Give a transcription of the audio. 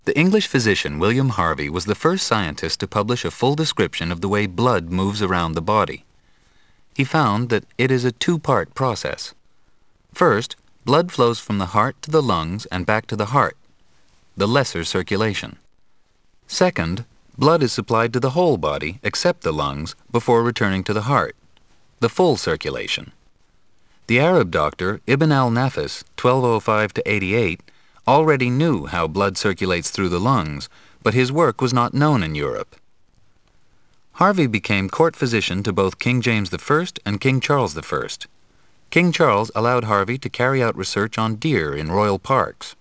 The English physician William Harvey was the first scientist to publish a full description of the way blood moves around the body. He found that it is a two-part process. First, blood flows from the heart to the lungs and back to the heart, the lesser circulation. Second, blood is supplied to the whole body except the lungs before returning to the heart, the full circulation. The Arab doctor Ibn al-Nafis, 1205 to 88, already knew how blood circulates through the lungs, but his work was not known in Europe. Harvey became court physician to both King James I and King Charles I. King Charles allowed Harvey to carry out research on deer in royal parks.